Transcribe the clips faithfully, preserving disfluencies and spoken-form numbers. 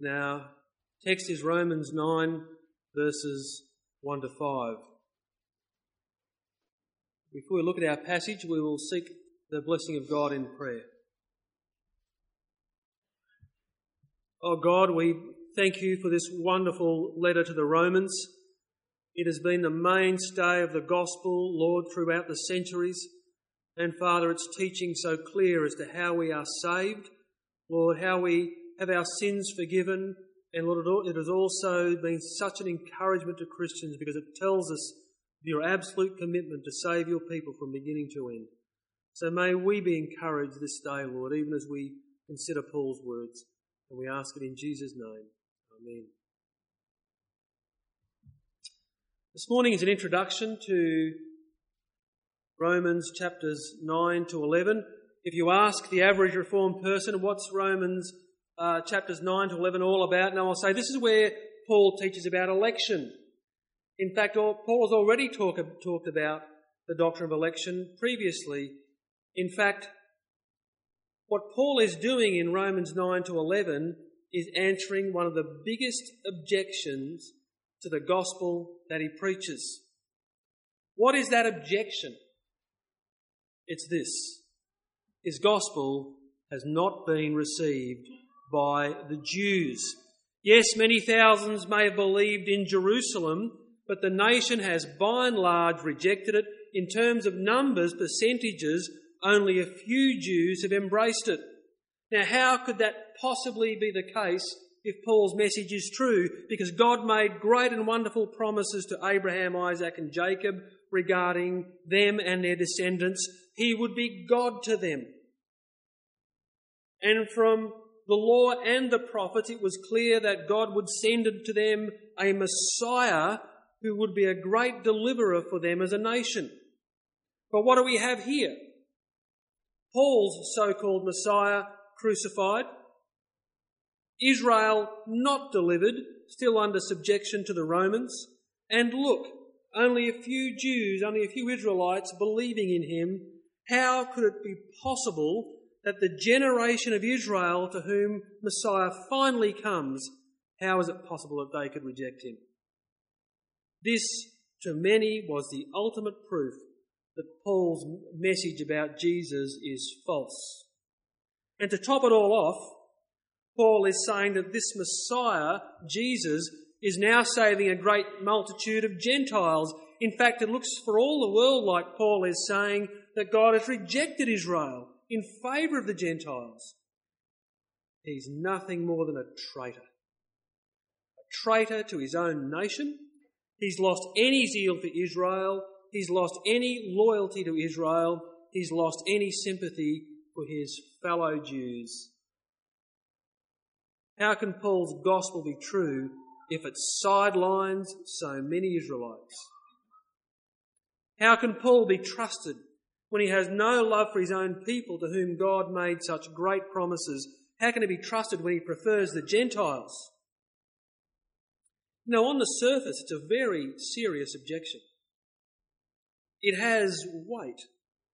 And our text is Romans nine, verses one to five. Before we look at our passage, we will seek the blessing of God in prayer. Oh God, we thank you for this wonderful letter to the Romans. It has been the mainstay of the gospel, Lord, throughout the centuries. And Father, its teaching so clear as to how we are saved, Lord, how we have our sins forgiven. And Lord, it has also been such an encouragement to Christians because it tells us your absolute commitment to save your people from beginning to end. So may we be encouraged this day, Lord, even as we consider Paul's words. And we ask it in Jesus' name. Amen. This morning is an introduction to Romans chapters nine to eleven. If you ask the average Reformed person, what's Romans uh, chapters nine to eleven all about? And I'll say this is where Paul teaches about election. In fact, Paul has already talk, talked about the doctrine of election previously. In fact, what Paul is doing in Romans nine to eleven is answering one of the biggest objections to the gospel that he preaches. What is that objection? It's this: his gospel has not been received by the Jews. Yes, many thousands may have believed in Jerusalem, but the nation has by and large rejected it. In terms of numbers, percentages, only a few Jews have embraced it. Now, how could that possibly be the case if Paul's message is true? Because God made great and wonderful promises to Abraham, Isaac and Jacob regarding them and their descendants. He would be God to them. And from the law and the prophets, it was clear that God would send to them a Messiah who would be a great deliverer for them as a nation. But what do we have here? Paul's so-called Messiah crucified, Israel not delivered, still under subjection to the Romans, and look, only a few Jews, only a few Israelites believing in him. How could it be possible that the generation of Israel to whom Messiah finally comes, how is it possible that they could reject him? This, to many, was the ultimate proof that Paul's message about Jesus is false. And to top it all off, Paul is saying that this Messiah, Jesus, is now saving a great multitude of Gentiles. In fact, it looks for all the world like Paul is saying that God has rejected Israel in favour of the Gentiles. He's nothing more than a traitor. A traitor to his own nation. He's lost any zeal for Israel. He's lost any loyalty to Israel. He's lost any sympathy for his fellow Jews. How can Paul's gospel be true if it sidelines so many Israelites? How can Paul be trusted when he has no love for his own people to whom God made such great promises? How can he be trusted when he prefers the Gentiles? Now, on the surface, it's a very serious objection. It has weight.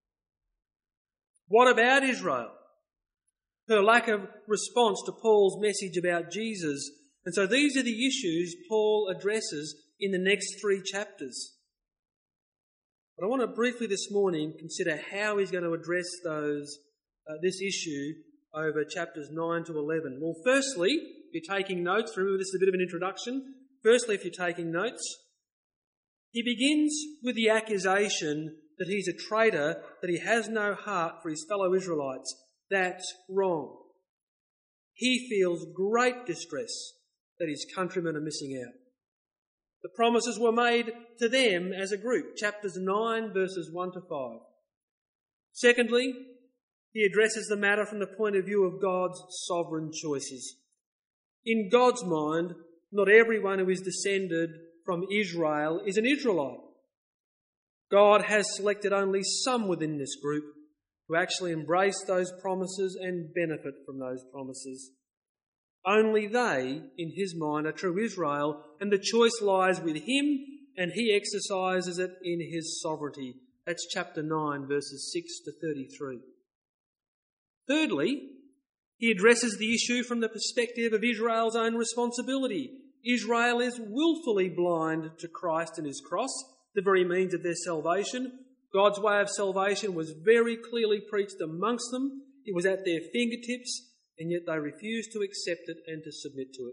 What about Israel? Her lack of response to Paul's message about Jesus. And so these are the issues Paul addresses in the next three chapters. But I want to briefly this morning consider how he's going to address those uh, this issue over chapters nine to eleven. Well, firstly, if you're taking notes, remember this is a bit of an introduction. Firstly, if you're taking notes, he begins with the accusation that he's a traitor, that he has no heart for his fellow Israelites. That's wrong. He feels great distress that his countrymen are missing out. The promises were made to them as a group, chapters nine, verses one to five. Secondly, he addresses the matter from the point of view of God's sovereign choices. In God's mind, not everyone who is descended from Israel is an Israelite. God has selected only some within this group who actually embrace those promises and benefit from those promises. Only they, in his mind, are true Israel, and the choice lies with him, and he exercises it in his sovereignty. That's chapter nine, verses six to thirty-three. Thirdly, He addresses the issue from the perspective of Israel's own responsibility. Israel is willfully blind to Christ and his cross, the very means of their salvation. God's way of salvation was very clearly preached amongst them. It was at their fingertips, and yet they refused to accept it and to submit to it.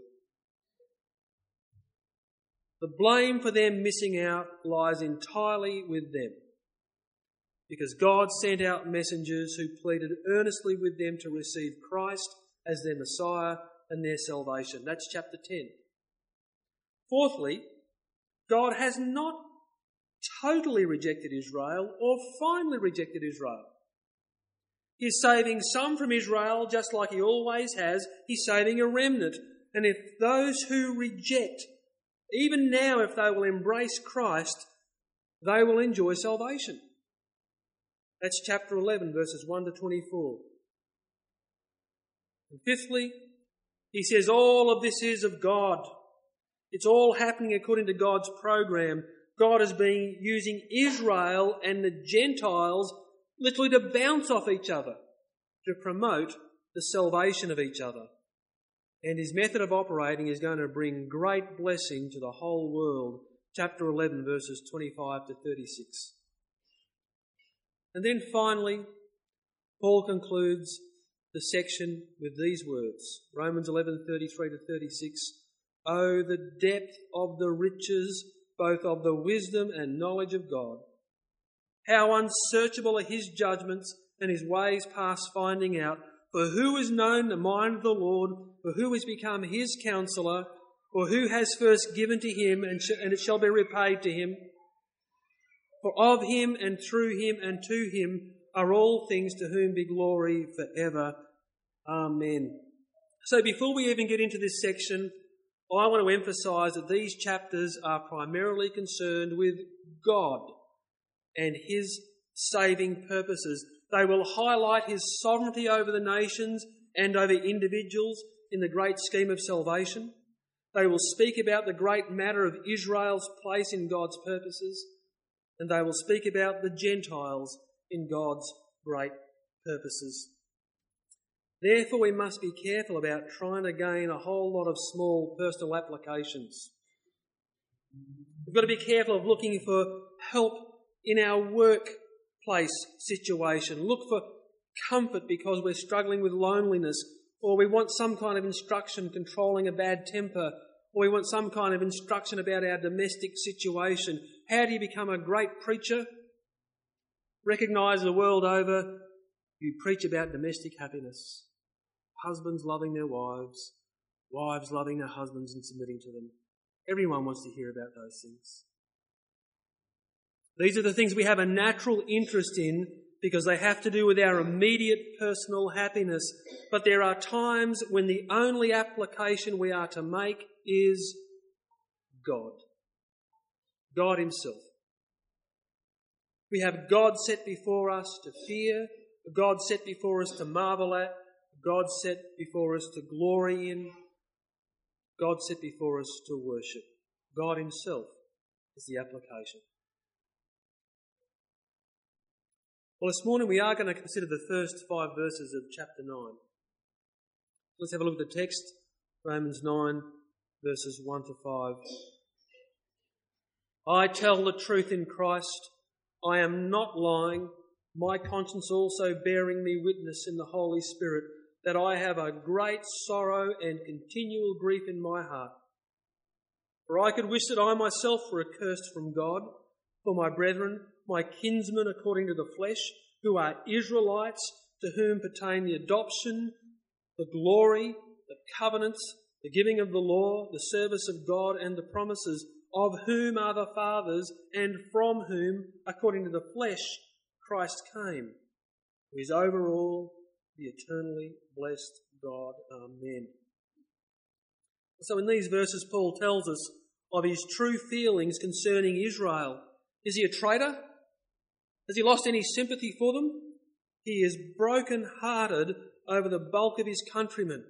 The blame for them missing out lies entirely with them, because God sent out messengers who pleaded earnestly with them to receive Christ as their Messiah and their salvation. That's chapter ten. Fourthly, God has not totally rejected Israel or finally rejected Israel. He's saving some from Israel just like he always has. He's saving a remnant. And if those who reject, even now if they will embrace Christ, they will enjoy salvation. That's chapter eleven, verses one to twenty-four. And fifthly, he says all of this is of God. It's all happening according to God's program. God has been using Israel and the Gentiles literally to bounce off each other, to promote the salvation of each other. And his method of operating is going to bring great blessing to the whole world. Chapter eleven, verses twenty-five to thirty-six. And then finally, Paul concludes the section with these words. Romans eleven, thirty-three to thirty-six. Oh, the depth of the riches, both of the wisdom and knowledge of God. How unsearchable are his judgments and his ways past finding out. For who has known the mind of the Lord? For who has become his counsellor? For who has first given to him, and, sh- and it shall be repaid to him? For of him and through him and to him are all things, to whom be glory forever. Amen. So before we even get into this section, I want to emphasise that these chapters are primarily concerned with God and his saving purposes. They will highlight his sovereignty over the nations and over individuals in the great scheme of salvation. They will speak about the great matter of Israel's place in God's purposes, and they will speak about the Gentiles in God's great purposes. Therefore, we must be careful about trying to gain a whole lot of small personal applications. We've got to be careful of looking for help in our workplace situation. Look for comfort because we're struggling with loneliness, or we want some kind of instruction controlling a bad temper, or we want some kind of instruction about our domestic situation. How do you become a great preacher? Recognise the world over, you preach about domestic happiness. Husbands loving their wives, wives loving their husbands and submitting to them. Everyone wants to hear about those things. These are the things we have a natural interest in because they have to do with our immediate personal happiness. But there are times when the only application we are to make is God. God himself. We have God set before us to fear, God set before us to marvel at, God set before us to glory in, God set before us to worship. God himself is the application. Well, this morning we are going to consider the first five verses of chapter nine. Let's have a look at the text, Romans nine, verses one to five. I tell the truth in Christ, I am not lying, my conscience also bearing me witness in the Holy Spirit, that I have a great sorrow and continual grief in my heart. For I could wish that I myself were accursed from God, for my brethren, my kinsmen according to the flesh, who are Israelites, to whom pertain the adoption, the glory, the covenants, the giving of the law, the service of God, and the promises, of whom are the fathers, and from whom, according to the flesh, Christ came, who is over all, the eternally blessed God. Amen. So in these verses, Paul tells us of his true feelings concerning Israel. Is he a traitor? Has he lost any sympathy for them? He is broken-hearted over the bulk of his countrymen.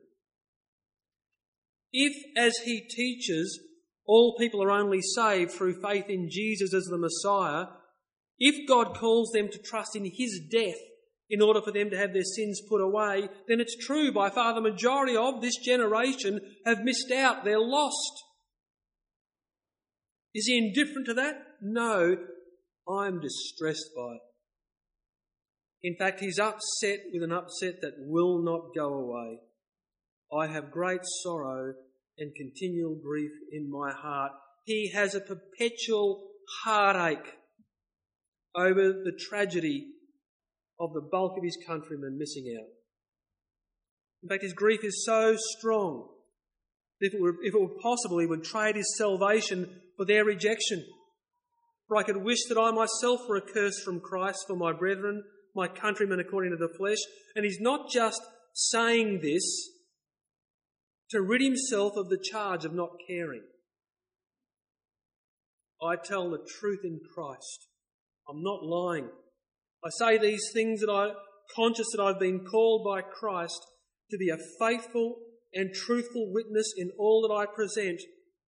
If, as he teaches, all people are only saved through faith in Jesus as the Messiah, if God calls them to trust in his death in order for them to have their sins put away, then it's true, by far the majority of this generation have missed out. They're lost. Is he indifferent to that? No, I'm distressed by it. In fact, he's upset with an upset that will not go away. I have great sorrow and continual grief in my heart. He has a perpetual heartache over the tragedy of the bulk of his countrymen missing out. In fact, his grief is so strong that if it were, if it were possible, he would trade his salvation for their rejection. For I could wish that I myself were accursed from Christ for my brethren, my countrymen according to the flesh. And he's not just saying this to rid himself of the charge of not caring. I tell the truth in Christ. I'm not lying. I say these things that I'm conscious that I've been called by Christ to be a faithful and truthful witness in all that I present.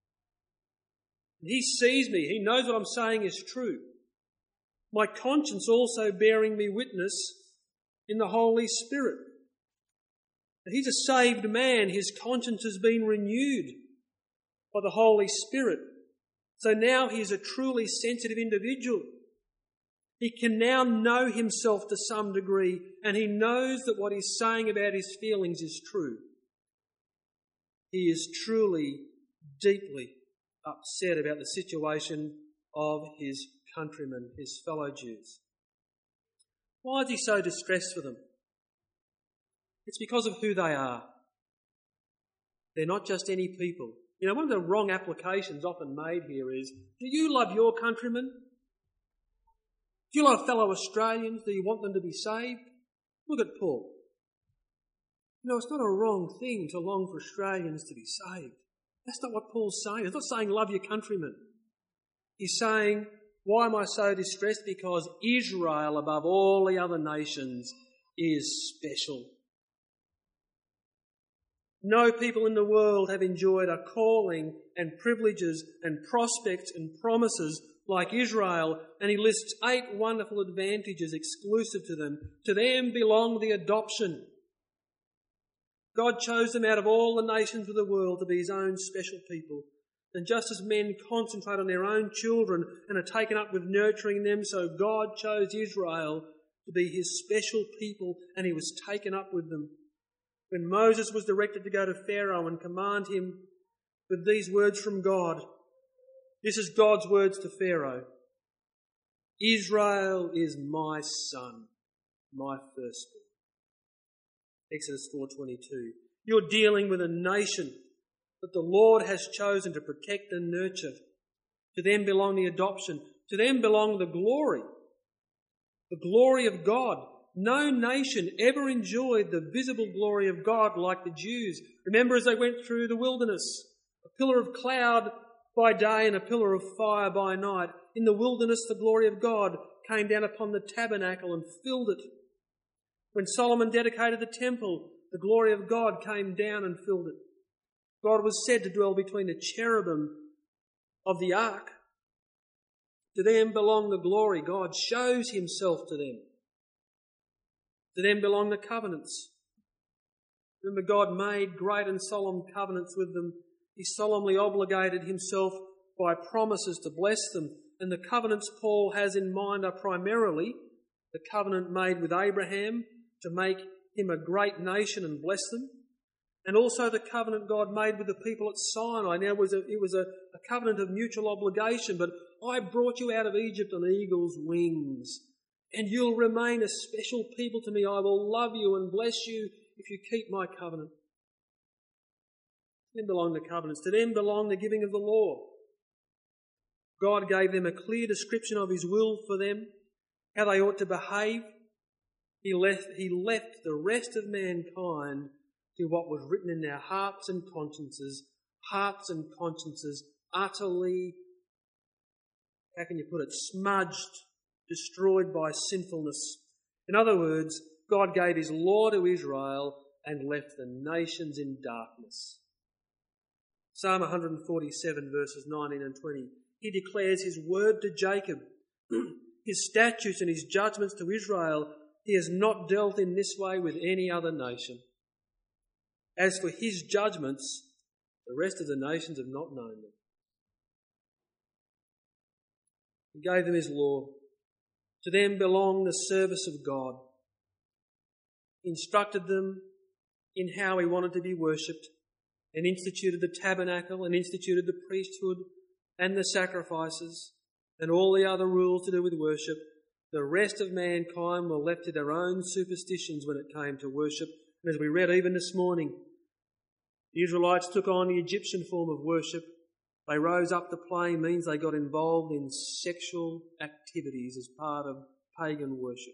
He sees me. He knows what I'm saying is true. My conscience also bearing me witness in the Holy Spirit. And he's a saved man. His conscience has been renewed by the Holy Spirit. So now he is a truly sensitive individual. He can now know himself to some degree, and he knows that what he's saying about his feelings is true. He is truly, deeply upset about the situation of his countrymen, his fellow Jews. Why is he so distressed for them? It's because of who they are. They're not just any people. You know, one of the wrong applications often made here is, do you love your countrymen? Do you love fellow Australians? Do you want them to be saved? Look at Paul. You know, it's not a wrong thing to long for Australians to be saved. That's not what Paul's saying. He's not saying love your countrymen. He's saying, why am I so distressed? Because Israel, above all the other nations, is special. No people in the world have enjoyed a calling and privileges and prospects and promises like Israel, and he lists eight wonderful advantages exclusive to them. To them belong the adoption. God chose them out of all the nations of the world to be his own special people. And just as men concentrate on their own children and are taken up with nurturing them, so God chose Israel to be his special people, and he was taken up with them. When Moses was directed to go to Pharaoh and command him with these words from God, this is God's words to Pharaoh. Israel is my son, my firstborn. Exodus four twenty-two. You're dealing with a nation that the Lord has chosen to protect and nurture. To them belong the adoption. To them belong the glory. The glory of God. No nation ever enjoyed the visible glory of God like the Jews. Remember as they went through the wilderness, a pillar of cloud by day and a pillar of fire by night. In the wilderness, the glory of God came down upon the tabernacle and filled it. When Solomon dedicated the temple, the glory of God came down and filled it. God was said to dwell between the cherubim of the ark. To them belong the glory. God shows himself to them. To them belong the covenants. Remember, God made great and solemn covenants with them. He solemnly obligated himself by promises to bless them. And the covenants Paul has in mind are primarily the covenant made with Abraham to make him a great nation and bless them, and also the covenant God made with the people at Sinai. Now, it was, a, it was a, a covenant of mutual obligation, but I brought you out of Egypt on eagle's wings, and you'll remain a special people to me. I will love you and bless you if you keep my covenant. To them belong the covenants. To them belong the giving of the law. God gave them a clear description of his will for them, how they ought to behave. He left, he left the rest of mankind to what was written in their hearts and consciences, hearts and consciences utterly, how can you put it, smudged, destroyed by sinfulness. In other words, God gave his law to Israel and left the nations in darkness. Psalm one forty-seven verses nineteen and twenty. He declares his word to Jacob, his statutes and his judgments to Israel. he has not dealt in this way with any other nation. As for his judgments, the rest of the nations have not known them. He gave them his law. To them belonged the service of God. He instructed them in how he wanted to be worshipped, and instituted the tabernacle, and instituted the priesthood and the sacrifices, and all the other rules to do with worship. The rest of mankind were left to their own superstitions when it came to worship. And as we read even this morning, the Israelites took on the Egyptian form of worship. They rose up to play means they got involved in sexual activities as part of pagan worship.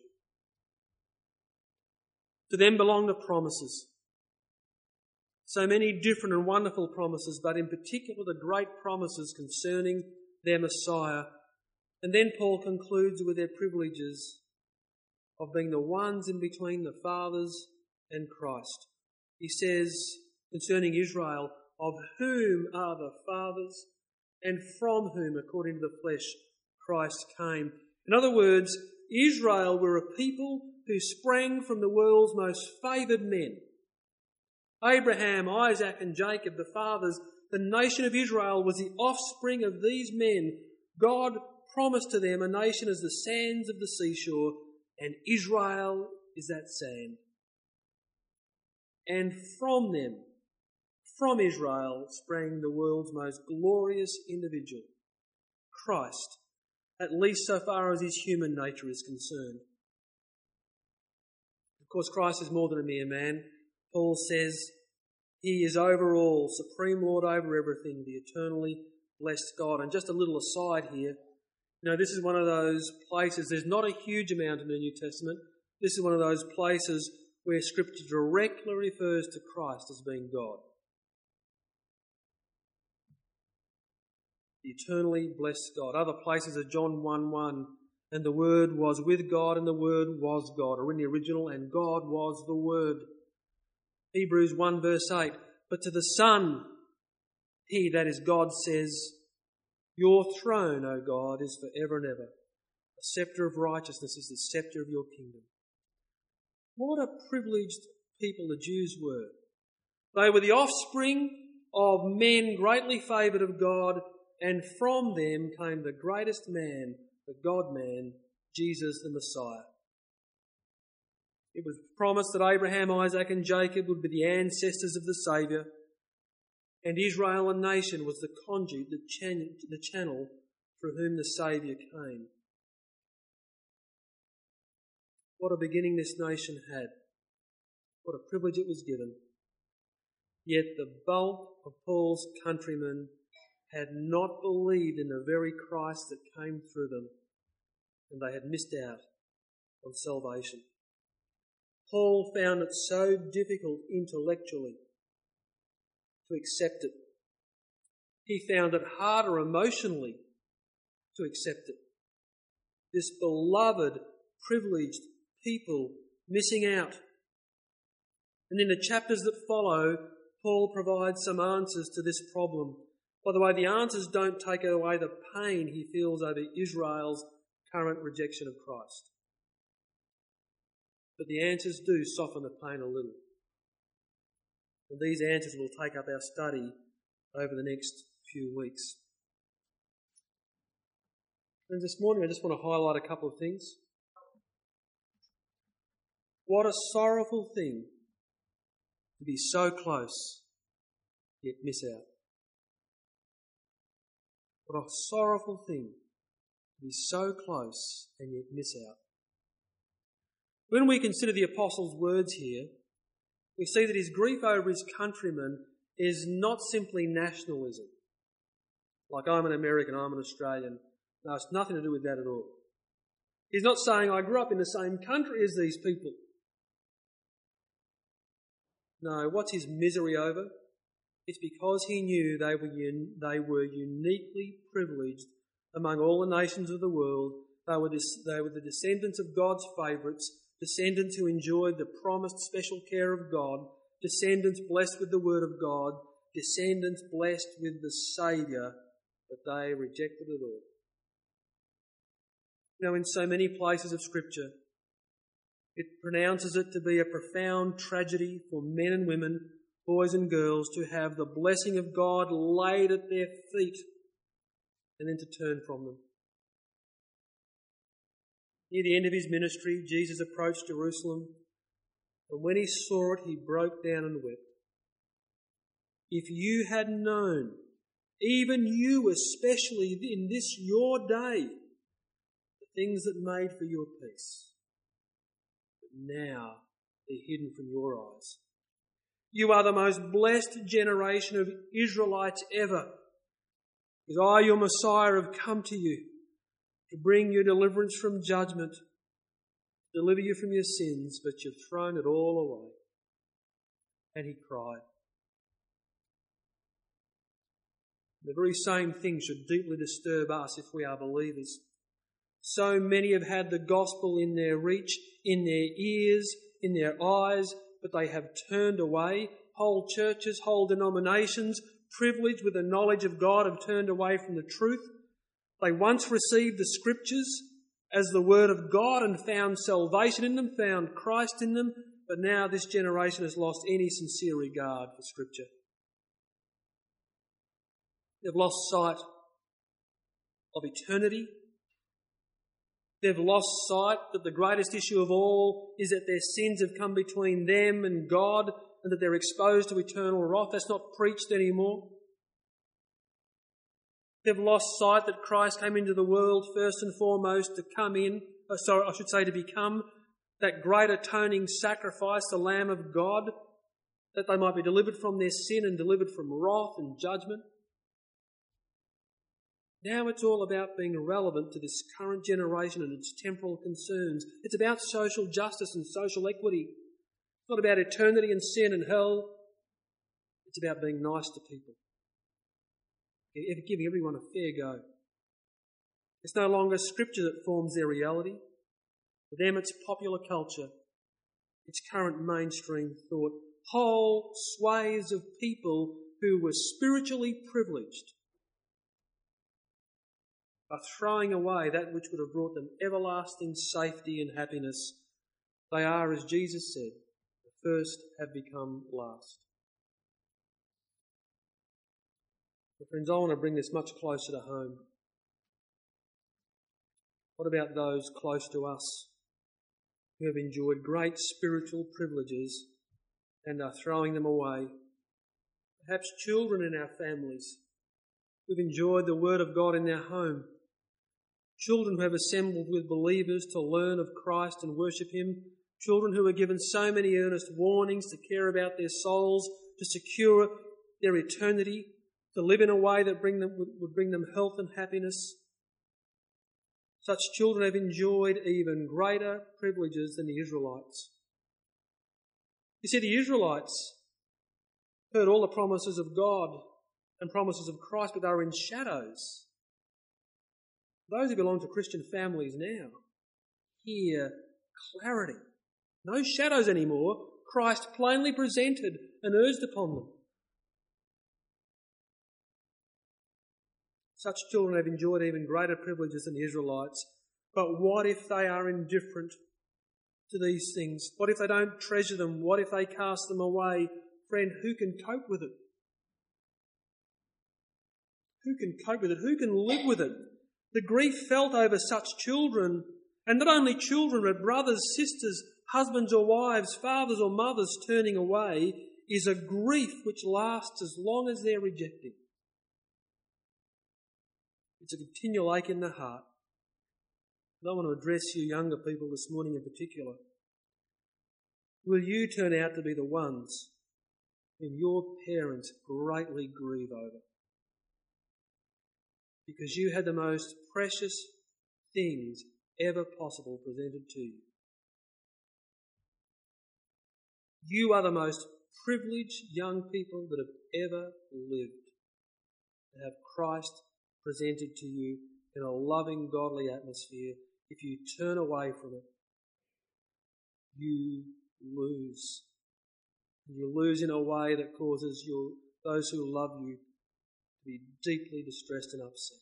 To them belong the promises. So many different and wonderful promises, but in particular the great promises concerning their Messiah. And then Paul concludes with their privileges of being the ones in between the fathers and Christ. He says concerning Israel, of whom are the fathers, and from whom, according to the flesh, Christ came. In other words, Israel were a people who sprang from the world's most favoured men. Abraham, Isaac and Jacob, the fathers, the nation of Israel was the offspring of these men. God promised to them a nation as the sands of the seashore, and Israel is that sand. And from them, from Israel, sprang the world's most glorious individual, Christ, at least so far as his human nature is concerned. Of course, Christ is more than a mere man. Paul says he is over all, supreme Lord over everything, the eternally blessed God. And just a little aside here, you know, this is one of those places, there's not a huge amount in the New Testament. This is one of those places where Scripture directly refers to Christ as being God. The eternally blessed God. Other places are John one one, and the Word was with God, and the Word was God, or in the original, and God was the Word. Hebrews one verse eight, but to the Son, he, that is God, says, your throne, O God, is for ever and ever. A sceptre of righteousness is the sceptre of your kingdom. What a privileged people the Jews were. They were the offspring of men greatly favoured of God, and from them came the greatest man, the God-man, Jesus the Messiah. It was promised that Abraham, Isaac and Jacob would be the ancestors of the Saviour, and Israel, a nation, was the conduit, the, chan- the channel through whom the Saviour came. What a beginning this nation had. What a privilege it was given. Yet the bulk of Paul's countrymen had not believed in the very Christ that came through them, and they had missed out on salvation. Paul found it so difficult intellectually to accept it. He found it harder emotionally to accept it. This beloved, privileged people missing out. And in the chapters that follow, Paul provides some answers to this problem. By the way, the answers don't take away the pain he feels over Israel's current rejection of Christ. But the answers do soften the pain a little. And these answers will take up our study over the next few weeks. And this morning I just want to highlight a couple of things. What a sorrowful thing to be so close, yet miss out. What a sorrowful thing to be so close and yet miss out. When we consider the Apostle's words here, we see that his grief over his countrymen is not simply nationalism. Like, I'm an American, I'm an Australian. No, it's nothing to do with that at all. He's not saying, I grew up in the same country as these people. No, what's his misery over? It's because he knew they were un- they were uniquely privileged among all the nations of the world. They were, this, they were the descendants of God's favourites, descendants who enjoyed the promised special care of God, descendants blessed with the word of God, descendants blessed with the Saviour, but they rejected it all. Now, in so many places of Scripture, It pronounces it to be a profound tragedy for men and women, boys and girls, to have the blessing of God laid at their feet and then to turn from them. Near the end of his ministry, Jesus approached Jerusalem, and when he saw it, he broke down and wept. If you had known, even you especially in this your day, the things that made for your peace, but now they're hidden from your eyes. You are the most blessed generation of Israelites ever, because I, your Messiah, have come to you to bring you deliverance from judgment, deliver you from your sins, but you've thrown it all away. And he cried. The very same thing should deeply disturb us if we are believers. So many have had the gospel in their reach, in their ears, in their eyes, but they have turned away. Whole churches, whole denominations, privileged with the knowledge of God, have turned away from the truth. They once received the Scriptures as the Word of God and found salvation in them, found Christ in them, but now this generation has lost any sincere regard for Scripture. They've lost sight of eternity. They've lost sight that the greatest issue of all is that their sins have come between them and God and that they're exposed to eternal wrath. That's not preached anymore. They've lost sight that Christ came into the world first and foremost to come in, uh, sorry, I should say to become that great atoning sacrifice, the Lamb of God, that they might be delivered from their sin and delivered from wrath and judgment. Now it's all about being relevant to this current generation and its temporal concerns. It's about social justice and social equity. It's not about eternity and sin and hell. It's about being nice to people, giving everyone a fair go. It's no longer Scripture that forms their reality. For them it's popular culture. It's current mainstream thought. Whole swathes of people who were spiritually privileged are throwing away that which would have brought them everlasting safety and happiness. They are, as Jesus said, the first have become last. But friends, I want to bring this much closer to home. What about those close to us who have enjoyed great spiritual privileges and are throwing them away? Perhaps children in our families who've enjoyed the Word of God in their home. Children who have assembled with believers to learn of Christ and worship Him. Children who are given so many earnest warnings to care about their souls, to secure their eternity, to live in a way that bring them, would bring them health and happiness. Such children have enjoyed even greater privileges than the Israelites. You see, the Israelites heard all the promises of God and promises of Christ, but they were in shadows. Those who belong to Christian families now hear clarity. No shadows anymore. Christ plainly presented and urged upon them. Such children have enjoyed even greater privileges than the Israelites. But what if they are indifferent to these things? What if they don't treasure them? What if they cast them away? Friend, who can cope with it? Who can cope with it? Who can live with it? The grief felt over such children, and not only children, but brothers, sisters, husbands or wives, fathers or mothers turning away, is a grief which lasts as long as they're rejecting. It's a continual ache in the heart. And I want to address you younger people this morning in particular. Will you turn out to be the ones whom your parents greatly grieve over? Because you had the most precious things ever possible presented to you. You are the most privileged young people that have ever lived, to have Christ presented to you in a loving, godly atmosphere. If you turn away from it, you lose. You lose in a way that causes your, those who love you to be deeply distressed and upset.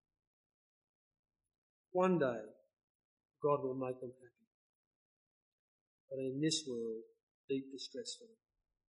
One day, God will make them happy. but in this world, deep distress for them.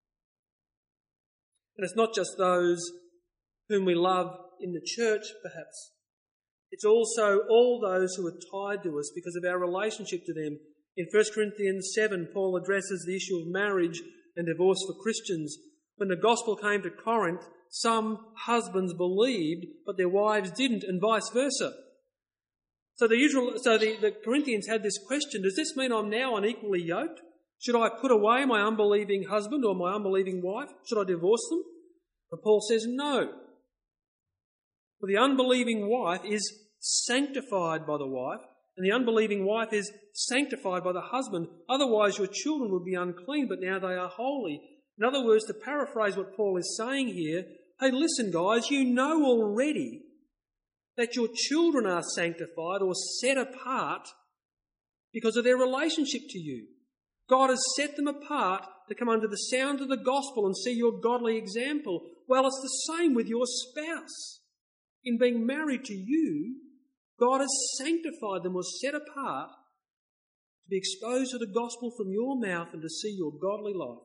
And it's not just those whom we love in the church, perhaps. It's also all those who are tied to us because of our relationship to them. In First Corinthians seven, Paul addresses the issue of marriage and divorce for Christians. When the gospel came to Corinth, some husbands believed, but their wives didn't, and vice versa. So the, Israel, so the, the Corinthians had this question: does this mean I'm now unequally yoked? Should I put away my unbelieving husband or my unbelieving wife? Should I divorce them? But Paul says no. For the unbelieving wife is sanctified by the wife, and the unbelieving wife is sanctified by the husband. Otherwise your children would be unclean, but now they are holy. In other words, to paraphrase what Paul is saying here, hey, listen guys, you know already that your children are sanctified or set apart because of their relationship to you. God has set them apart to come under the sound of the gospel and see your godly example. Well, it's the same with your spouse. In being married to you, God has sanctified them or set apart to be exposed to the gospel from your mouth and to see your godly life.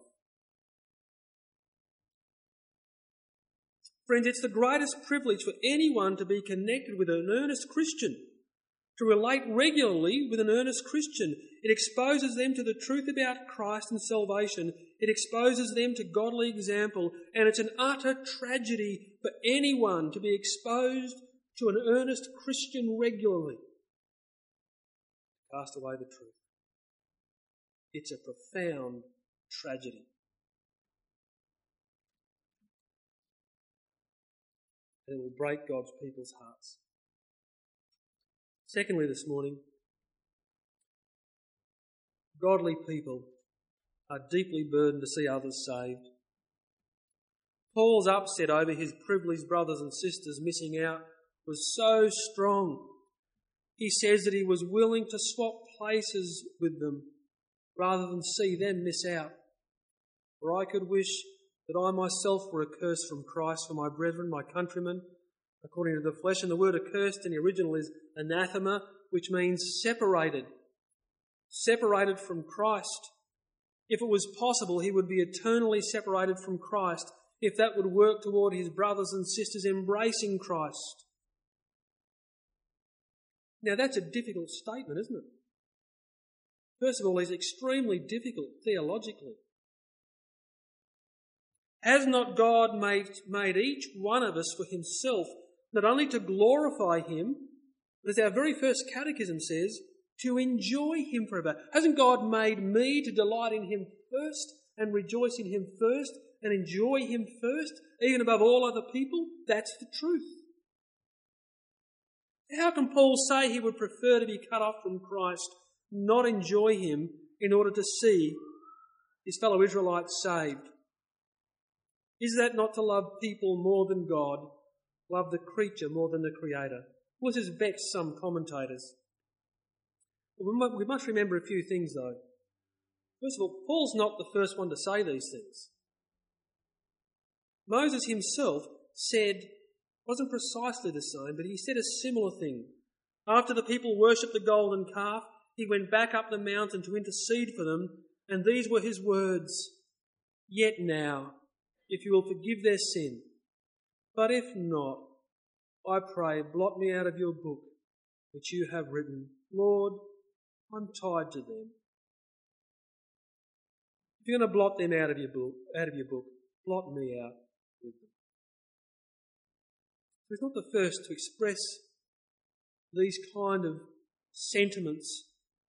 Friends, it's the greatest privilege for anyone to be connected with an earnest Christian, to relate regularly with an earnest Christian. It exposes them to the truth about Christ and salvation. It exposes them to godly example. And it's an utter tragedy for anyone to be exposed to an earnest Christian regularly. Cast away the truth. It's a profound tragedy. And it will break God's people's hearts. Secondly, this morning, godly people are deeply burdened to see others saved. Paul's upset over his privileged brothers and sisters missing out was so strong. He says that he was willing to swap places with them rather than see them miss out. For I could wish that I myself were accursed from Christ for my brethren, my countrymen, according to the flesh. And the word accursed in the original is anathema, which means separated. Separated from Christ. If it was possible, he would be eternally separated from Christ if that would work toward his brothers and sisters embracing Christ. Now that's a difficult statement, isn't it? First of all, it's extremely difficult theologically. Has not God made, made each one of us for himself, not only to glorify him, but as our very first catechism says, to enjoy him forever? Hasn't God made me to delight in him first and rejoice in him first and enjoy him first, even above all other people? That's the truth. How can Paul say he would prefer to be cut off from Christ, not enjoy him, in order to see his fellow Israelites saved? Is that not to love people more than God, love the creature more than the Creator? Well, this has vexed some commentators. We must remember a few things, though. First of all, Paul's not the first one to say these things. Moses himself said, wasn't precisely the same, but he said a similar thing. After the people worshipped the golden calf, he went back up the mountain to intercede for them, and these were his words: "Yet now, if you will forgive their sin, but if not, I pray, blot me out of your book, which you have written. Lord, I'm tied to them." If you're going to blot them out of your book, out of your book, blot me out with them. So he's not the first to express these kind of sentiments.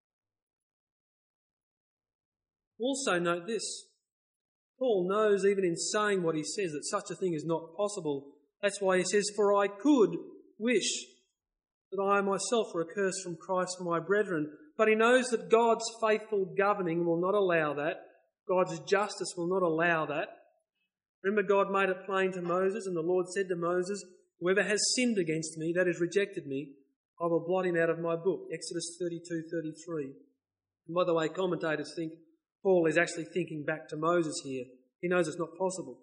Also note this. Paul knows, even in saying what he says, that such a thing is not possible. That's why he says, "For I could wish that I myself were accursed from Christ for my brethren." But he knows that God's faithful governing will not allow that. God's justice will not allow that. Remember, God made it plain to Moses, and the Lord said to Moses, "Whoever has sinned against me, that is, rejected me, I will blot him out of my book." Exodus thirty-two thirty-three. And by the way, commentators think Paul is actually thinking back to Moses here. He knows it's not possible.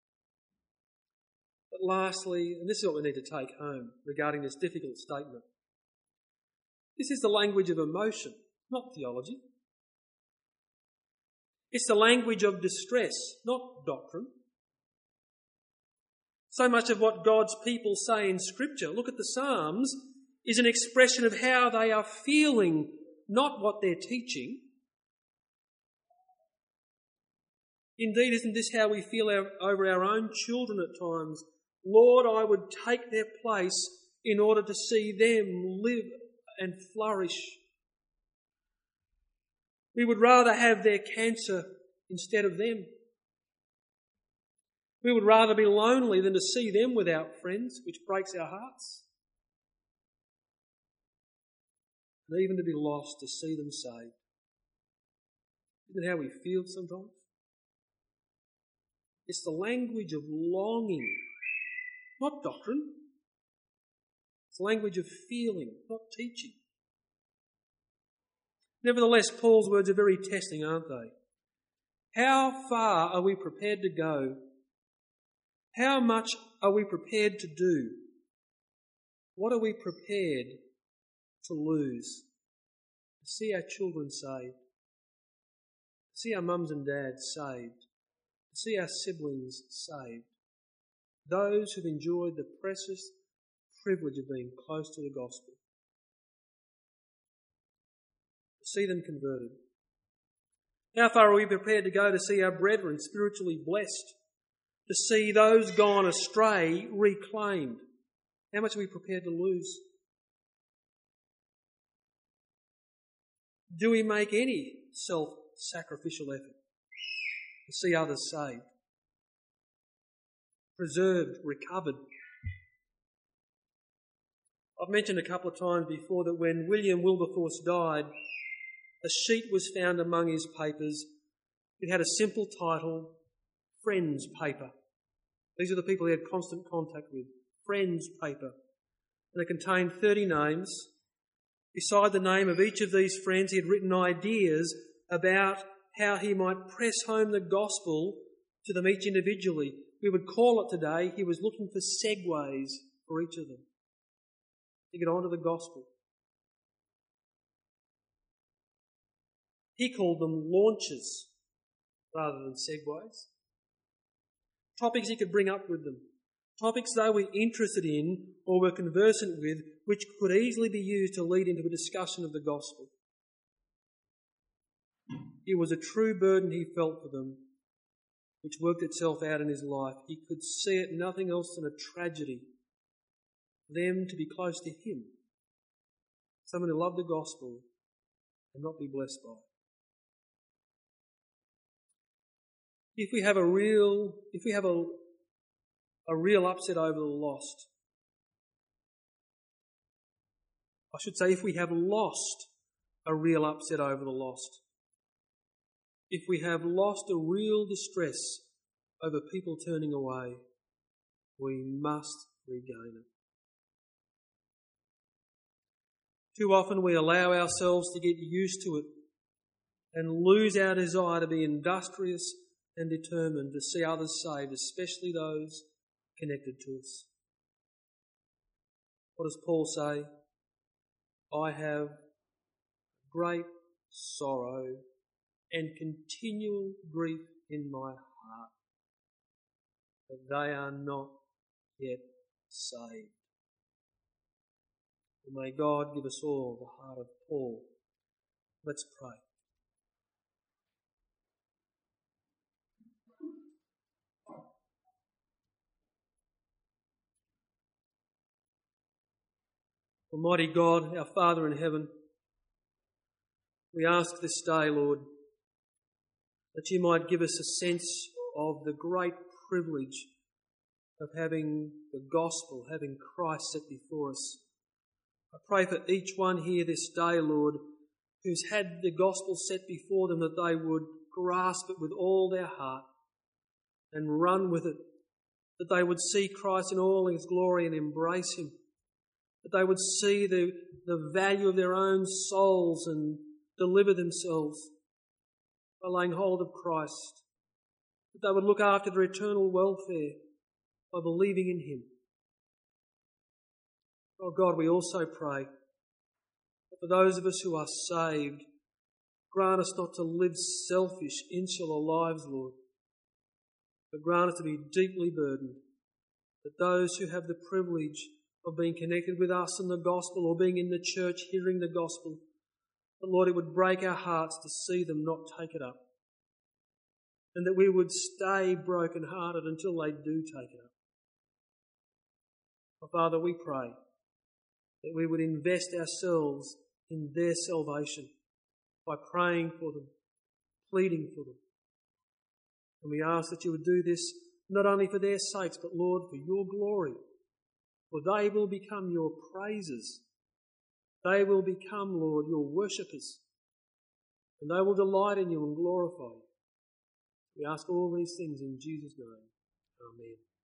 But lastly, and this is what we need to take home regarding this difficult statement, this is the language of emotion, not theology. It's the language of distress, not doctrine. So much of what God's people say in Scripture, look at the Psalms, is an expression of how they are feeling, not what they're teaching. Indeed, isn't this how we feel our, over our own children at times? Lord, I would take their place in order to see them live and flourish. We would rather have their cancer instead of them. We would rather be lonely than to see them without friends, which breaks our hearts. And even to be lost, to see them saved. Isn't that how we feel sometimes? It's the language of longing, not doctrine. It's the language of feeling, not teaching. Nevertheless, Paul's words are very testing, aren't they? How far are we prepared to go? How much are we prepared to do? What are we prepared to lose? To see our children saved, to see our mums and dads saved, to see our siblings saved, those who've enjoyed the precious privilege of being close to the gospel, to see them converted. How far are we prepared to go to see our brethren spiritually blessed, to see those gone astray reclaimed? How much are we prepared to lose? Do we make any self-sacrificial effort to see others saved, preserved, recovered? I've mentioned a couple of times before that when William Wilberforce died, a sheet was found among his papers. It had a simple title, Friends Paper. These are the people he had constant contact with. Friends Paper. And it contained thirty names. Beside the name of each of these friends, he had written ideas about how he might press home the gospel to them each individually. We would call it today, he was looking for segues for each of them to get onto the gospel. He called them launches rather than segues. Topics he could bring up with them. Topics they were interested in or were conversant with, which could easily be used to lead into a discussion of the gospel. It was a true burden he felt for them, which worked itself out in his life. He could see it nothing else than a tragedy for them to be close to him, someone who loved the gospel and not be blessed by it. If we have a real, if we have a, a real upset over the lost, I should say if we have lost a real upset over the lost, if we have lost a real distress over people turning away, we must regain it. Too often we allow ourselves to get used to it and lose our desire to be industrious and determined to see others saved, especially those connected to us. What does Paul say? I have great sorrow and continual grief in my heart that they are not yet saved. And may God give us all the heart of Paul. Let's pray. Almighty God, our Father in heaven, we ask this day, Lord, that you might give us a sense of the great privilege of having the gospel, having Christ set before us. I pray for each one here this day, Lord, who's had the gospel set before them, that they would grasp it with all their heart and run with it, that they would see Christ in all his glory and embrace him, that they would see the, the value of their own souls and deliver themselves by laying hold of Christ, that they would look after their eternal welfare by believing in him. Oh God, we also pray that for those of us who are saved, Grant us not to live selfish, insular lives, Lord, but grant us to be deeply burdened, that those who have the privilege of being connected with us in the gospel or being in the church hearing the gospel, that, Lord, it would break our hearts to see them not take it up, and that we would stay broken-hearted until they do take it up. Oh, Father, we pray that we would invest ourselves in their salvation by praying for them, pleading for them. And we ask that you would do this not only for their sakes, but, Lord, for your glory. For they will become your praisers. They will become, Lord, your worshippers. And they will delight in you and glorify you. We ask all these things in Jesus' name. Amen.